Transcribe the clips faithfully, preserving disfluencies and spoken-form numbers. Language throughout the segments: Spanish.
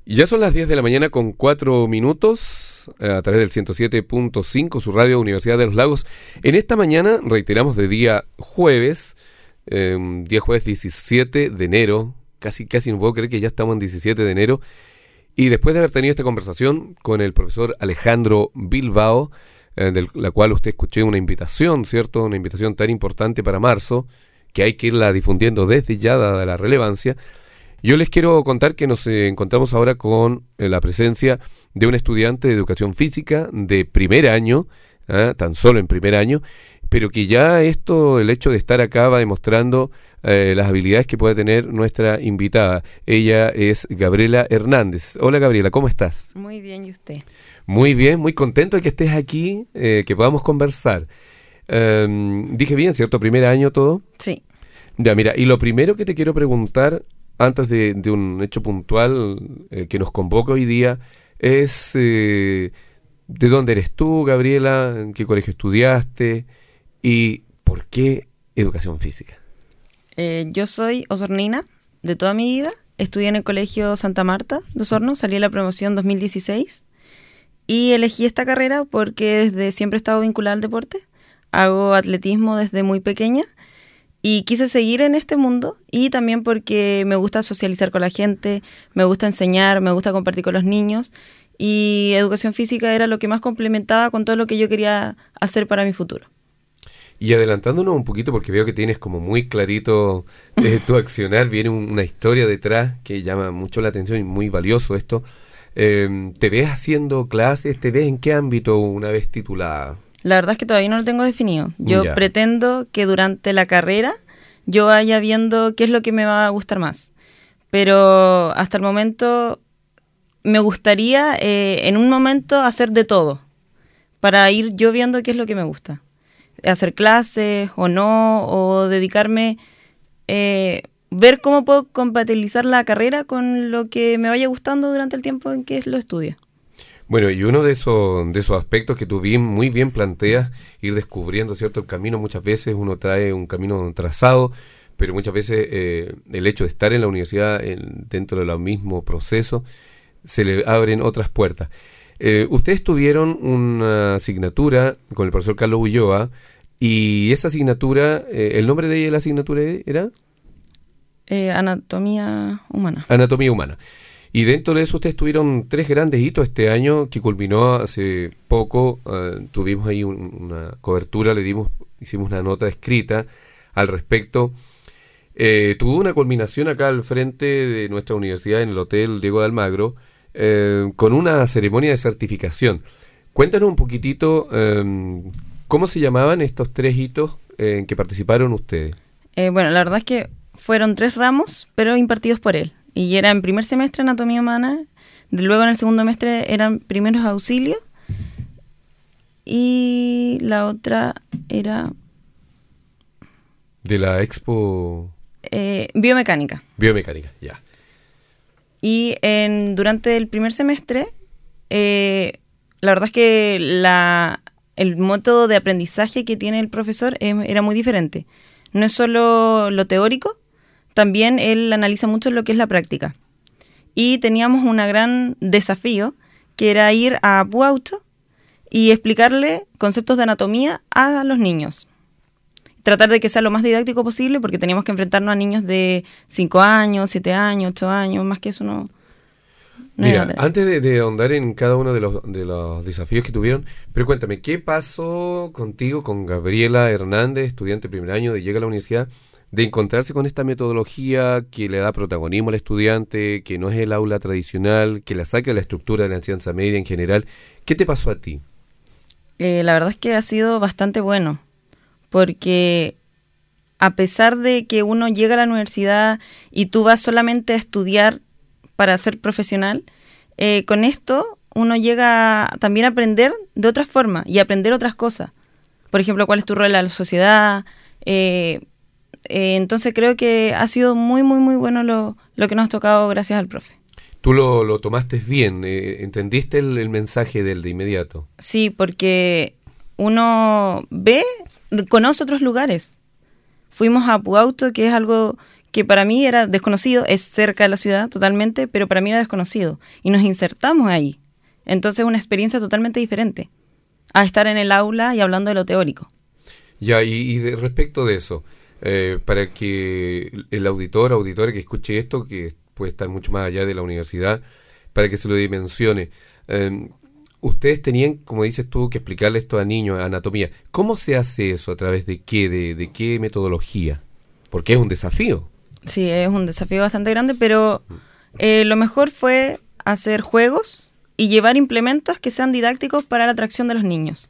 Y ya son las diez de la mañana con cuatro minutos a través del ciento siete punto cinco, su radio Universidad de los Lagos. En esta mañana, reiteramos, de día jueves, eh, día jueves diecisiete de enero, casi, casi no puedo creer que ya estamos en diecisiete de enero, y después de haber tenido esta conversación con el profesor Alejandro Bilbao, eh, de la cual usted escuché una invitación, ¿cierto? Una invitación tan importante para marzo, que hay que irla difundiendo desde ya, dada la relevancia. Yo les quiero contar que nos eh, encontramos ahora con eh, la presencia de un estudiante de educación física de primer año, ¿eh? tan solo en primer año, pero que ya esto, el hecho de estar acá va demostrando eh, las habilidades que puede tener nuestra invitada. Ella es Gabriela Hernández. Hola Gabriela, ¿cómo estás? Muy bien, ¿y usted? Muy bien, muy contento de que estés aquí, eh, que podamos conversar. Um, dije bien, ¿cierto? ¿Primer año todo? Sí. Ya, mira, y lo primero que te quiero preguntar, antes de, de un hecho puntual eh, que nos convoca hoy día, es eh, ¿de dónde eres tú, Gabriela? ¿En qué colegio estudiaste? ¿Y por qué educación física? Eh, yo soy osornina de toda mi vida. Estudié en el Colegio Santa Marta de Osorno, salí a la promoción dos mil dieciséis y elegí esta carrera porque desde siempre he estado vinculada al deporte. Hago atletismo desde muy pequeña. Y quise seguir en este mundo y también porque me gusta socializar con la gente, me gusta enseñar, me gusta compartir con los niños y educación física era lo que más complementaba con todo lo que yo quería hacer para mi futuro. Y adelantándonos un poquito, porque veo que tienes como muy clarito eh, tu accionar, viene un, una historia detrás que llama mucho la atención y muy valioso esto. Eh, ¿Te ves haciendo clases? ¿Te ves en qué ámbito una vez titulada? La verdad es que todavía no lo tengo definido. Yo Ya. pretendo que durante la carrera yo vaya viendo qué es lo que me va a gustar más. Pero hasta el momento me gustaría eh, en un momento hacer de todo para ir yo viendo qué es lo que me gusta. Hacer clases o no, o dedicarme, eh, ver cómo puedo compatibilizar la carrera con lo que me vaya gustando durante el tiempo en que lo estudie. Bueno, y uno de esos de esos aspectos que tú bien, muy bien planteas, ir descubriendo, ¿cierto? El camino, muchas veces uno trae un camino trazado, pero muchas veces eh, el hecho de estar en la universidad, en, dentro del mismo proceso, se le abren otras puertas. Eh, ustedes tuvieron una asignatura con el profesor Carlos Ulloa, y esa asignatura, eh, ¿el nombre de la asignatura era? Eh, anatomía humana. Anatomía humana. Y dentro de eso ustedes tuvieron tres grandes hitos este año que culminó hace poco. Uh, tuvimos ahí un, una cobertura, le dimos, hicimos una nota escrita al respecto. Eh, tuvo una culminación acá al frente de nuestra universidad en el Hotel Diego de Almagro eh, con una ceremonia de certificación. Cuéntanos un poquitito eh, cómo se llamaban estos tres hitos eh, en que participaron ustedes. Eh, bueno, la verdad es que fueron tres ramos, pero impartidos por él. Y era en primer semestre anatomía humana, luego en el segundo semestre eran primeros auxilios y la otra era... De la Expo... Eh, biomecánica. Biomecánica, ya. Y en, durante el primer semestre, eh, la verdad es que la, el método de aprendizaje que tiene el profesor es, era muy diferente. No es solo lo teórico, también él analiza mucho lo que es la práctica. Y teníamos un gran desafío, que era ir a Puauto y explicarle conceptos de anatomía a los niños. Tratar de que sea lo más didáctico posible, porque teníamos que enfrentarnos a niños de cinco años, siete años, ocho años, más que eso no... no Mira, era... antes de, de ahondar en cada uno de los, de los desafíos que tuvieron, pero cuéntame, ¿qué pasó contigo, con Gabriela Hernández, estudiante de primer año de Llega a la Universidad, de encontrarse con esta metodología que le da protagonismo al estudiante, que no es el aula tradicional, que la saca de la estructura de la enseñanza media en general? ¿Qué te pasó a ti? Eh, la verdad es que ha sido bastante bueno, porque a pesar de que uno llega a la universidad y tú vas solamente a estudiar para ser profesional, eh, con esto uno llega también a aprender de otra forma y aprender otras cosas. Por ejemplo, cuál es tu rol en la sociedad. Eh, eh, entonces creo que ha sido muy, muy, muy bueno lo, lo que nos ha tocado gracias al profe. Tú lo, lo tomaste bien, eh, ¿entendiste el, el mensaje del de inmediato? Sí, porque uno ve, conoce otros lugares. Fuimos a Puauto, que es algo que para mí era desconocido, es cerca de la ciudad totalmente, pero para mí era desconocido. Y nos insertamos ahí. Entonces una experiencia totalmente diferente a estar en el aula y hablando de lo teórico. Ya, y, y de, respecto de eso, eh, para que el auditor, auditora que escuche esto, que puede estar mucho más allá de la universidad, para que se lo dimensione, eh, ustedes tenían, como dices tú, que explicarle esto a niños, anatomía. ¿Cómo se hace eso? ¿A través de qué? ¿De, de qué metodología? Porque es un desafío. Sí, es un desafío bastante grande, pero eh, lo mejor fue hacer juegos y llevar implementos que sean didácticos para la atracción de los niños.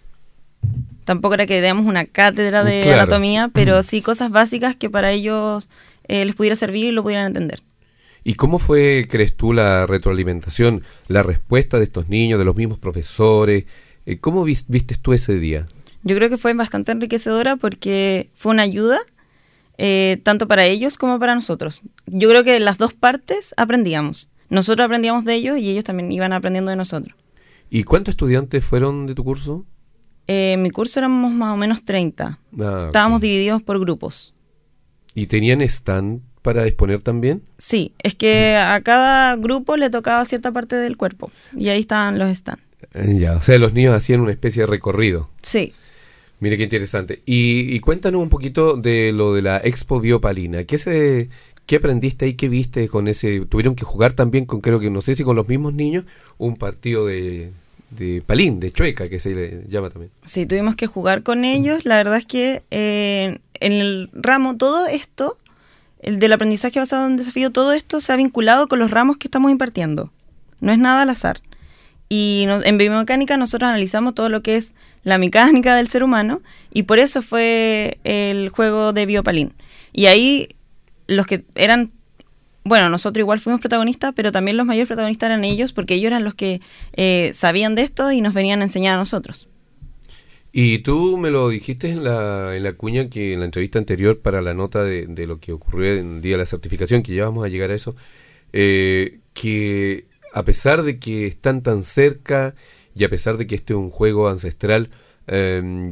Tampoco era que demos una cátedra de claro. anatomía, pero sí cosas básicas que para ellos eh, les pudiera servir y lo pudieran entender. ¿Y cómo fue, crees tú, la retroalimentación, la respuesta de estos niños, de los mismos profesores? Eh, ¿Cómo vis- vistes tú ese día? Yo creo que fue bastante enriquecedora porque fue una ayuda eh, tanto para ellos como para nosotros. Yo creo que las dos partes aprendíamos. Nosotros aprendíamos de ellos y ellos también iban aprendiendo de nosotros. ¿Y cuántos estudiantes fueron de tu curso? Eh, en mi curso éramos más o menos treinta. Ah, Estábamos okay. divididos por grupos. ¿Y tenían stand para exponer también? Sí, es que a cada grupo le tocaba cierta parte del cuerpo y ahí estaban los stands. Eh, ya, o sea, los niños hacían una especie de recorrido. Sí. Mire qué interesante. Y, y cuéntanos un poquito de lo de la Expo Biopalina. ¿Qué se, qué aprendiste ahí? ¿Qué viste con ese? ¿Tuvieron que jugar también con, creo que no sé si con los mismos niños, un partido de, de palín, de chueca, que se le llama también? Sí, tuvimos que jugar con ellos. La verdad es que eh, en el ramo todo esto, el del aprendizaje basado en desafío, todo esto se ha vinculado con los ramos que estamos impartiendo. No es nada al azar. Y no, en biomecánica nosotros analizamos todo lo que es la mecánica del ser humano y por eso fue el juego de Biopalín. Y ahí los que eran, bueno, nosotros igual fuimos protagonistas, pero también los mayores protagonistas eran ellos porque ellos eran los que eh, sabían de esto y nos venían a enseñar a nosotros. Y tú me lo dijiste en la, en la cuña, que en la entrevista anterior para la nota de, de lo que ocurrió en el día de la certificación, que ya vamos a llegar a eso, eh, que a pesar de que están tan cerca y a pesar de que este es un juego ancestral, eh,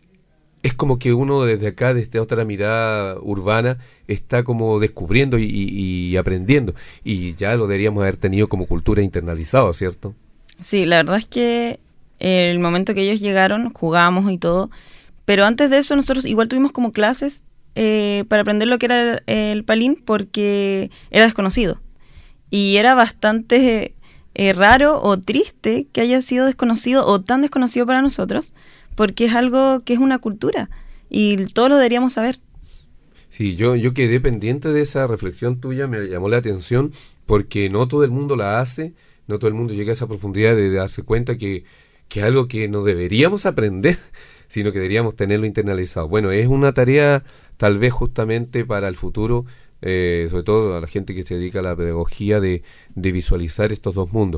es como que uno desde acá, desde otra mirada urbana, está como descubriendo y, y, y aprendiendo. Y ya lo deberíamos haber tenido como cultura internalizado, ¿cierto? Sí, la verdad es que el momento que ellos llegaron, jugábamos y todo, pero antes de eso nosotros igual tuvimos como clases eh, para aprender lo que era el, el palín porque era desconocido. Y era bastante eh, raro o triste que haya sido desconocido o tan desconocido para nosotros, porque es algo que es una cultura y todos lo deberíamos saber. Sí, yo, yo quedé pendiente de esa reflexión tuya, me llamó la atención, porque no todo el mundo la hace, no todo el mundo llega a esa profundidad de darse cuenta que, que es algo que no deberíamos aprender, sino que deberíamos tenerlo internalizado. Bueno, es una tarea tal vez justamente para el futuro, Eh, sobre todo a la gente que se dedica a la pedagogía, de, de visualizar estos dos mundos.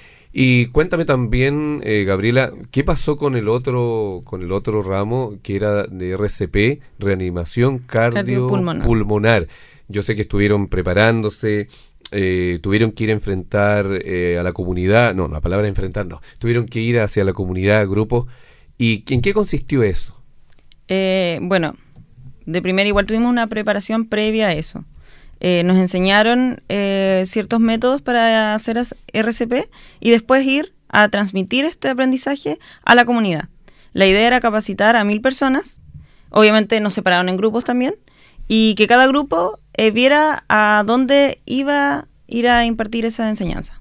Y cuéntame también, eh, Gabriela, ¿qué pasó con el otro con el otro ramo que era de R C P, reanimación cardiopulmonar? Pulmonar. Yo sé que estuvieron preparándose, eh, tuvieron que ir a enfrentar eh, a la comunidad, no, la palabra enfrentar no, tuvieron que ir hacia la comunidad, grupos. ¿Y en qué consistió eso? Eh, bueno, de primera igual tuvimos una preparación previa a eso. Eh, nos enseñaron eh, ciertos métodos para hacer R C P y después ir a transmitir este aprendizaje a la comunidad. La idea era capacitar a mil personas, obviamente nos separaron en grupos también, y que cada grupo eh, viera a dónde iba a ir a impartir esa enseñanza.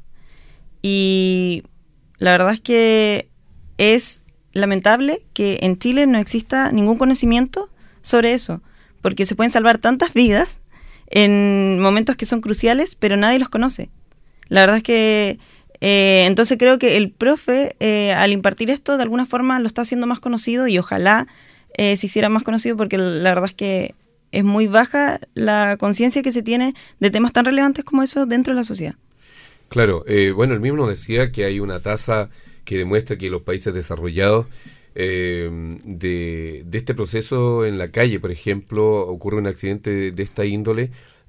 Y la verdad es que es lamentable que en Chile no exista ningún conocimiento sobre eso, porque se pueden salvar tantas vidas en momentos que son cruciales, pero nadie los conoce. La verdad es que eh, entonces creo que el profe eh, al impartir esto de alguna forma lo está haciendo más conocido y ojalá eh, se hiciera más conocido, porque la verdad es que es muy baja la conciencia que se tiene de temas tan relevantes como eso dentro de la sociedad. Claro, eh, bueno, él mismo decía que hay una tasa que demuestra que los países desarrollados eh, de, de este proceso en la calle, por ejemplo, ocurre un accidente de, de esta índole,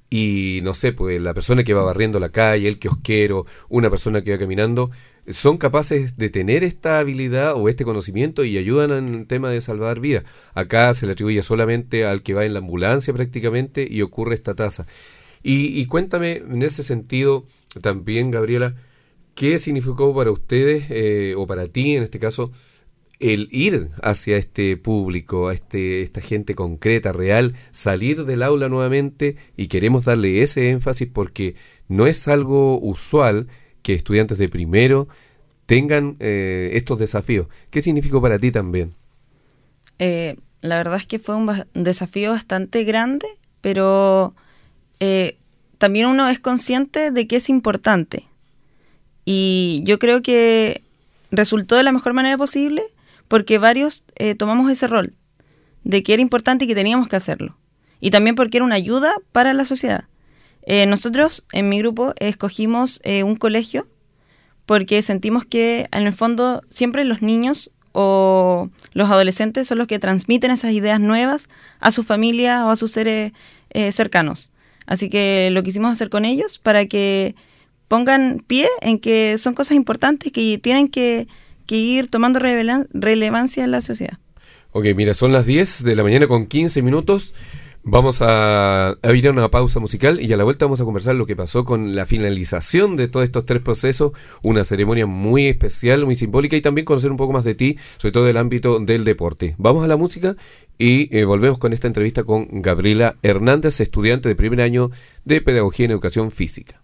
y no sé, pues la persona que va barriendo la calle, el kiosquero, una persona que va caminando, son capaces de tener esta habilidad o este conocimiento y ayudan en el tema de salvar vidas. Acá se le atribuye solamente al que va en la ambulancia prácticamente y ocurre esta tasa. Y, y cuéntame en ese sentido también, Gabriela, ¿qué significó para ustedes eh, o para ti en este caso el ir hacia este público, a este esta gente concreta, real, salir del aula nuevamente? Y queremos darle ese énfasis porque no es algo usual que estudiantes de primero tengan eh, estos desafíos. ¿Qué significó para ti también? Eh, la verdad es que fue un ba- desafío bastante grande, pero eh, también uno es consciente de que es importante. Y yo creo que resultó de la mejor manera posible porque varios eh, tomamos ese rol de que era importante y que teníamos que hacerlo. Y también porque era una ayuda para la sociedad. Eh, nosotros, en mi grupo, escogimos eh, un colegio porque sentimos que, en el fondo, siempre los niños o los adolescentes son los que transmiten esas ideas nuevas a su familia o a sus seres eh, cercanos. Así que lo quisimos hacer con ellos para que pongan pie en que son cosas importantes que tienen que, que ir tomando revela- relevancia en la sociedad. Ok, mira, son las diez de la mañana con quince minutos. Vamos a, a ir a una pausa musical y a la vuelta vamos a conversar lo que pasó con la finalización de todos estos tres procesos, una ceremonia muy especial, muy simbólica y también conocer un poco más de ti, sobre todo del ámbito del deporte. Vamos a la música y eh, volvemos con esta entrevista con Gabriela Hernández, estudiante de primer año de Pedagogía en Educación Física.